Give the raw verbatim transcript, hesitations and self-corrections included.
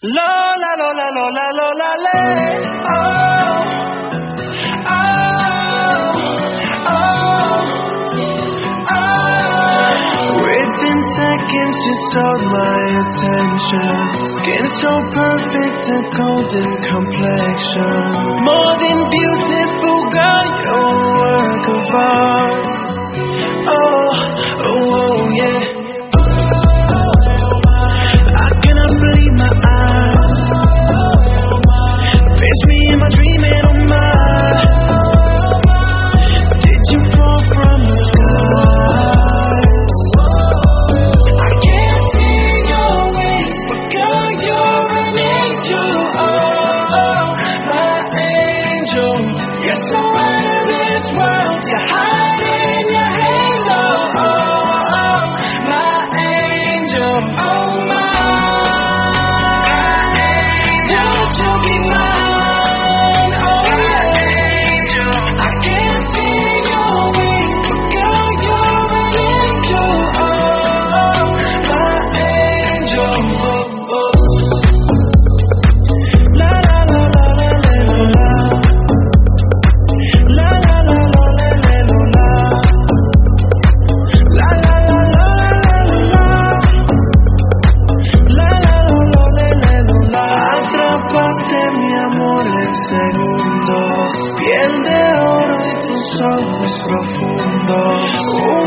Lola, Lola, Lola, Lola, le. Oh, oh, oh, oh. Within seconds, you stole my attention. Skin so perfect, a golden complexion. More than beautiful, girl, you're a work of art. Oh, oh, oh, yeah. Face me in my dream and on my. Did you fall from the skies? I can't see your ways, but girl, you're an angel. Oh, oh, my angel. You're so out of this world. You're hiding your halo. Oh, oh, my angel. Oh, my. Segundos, piel de oro y tus ojos profundos.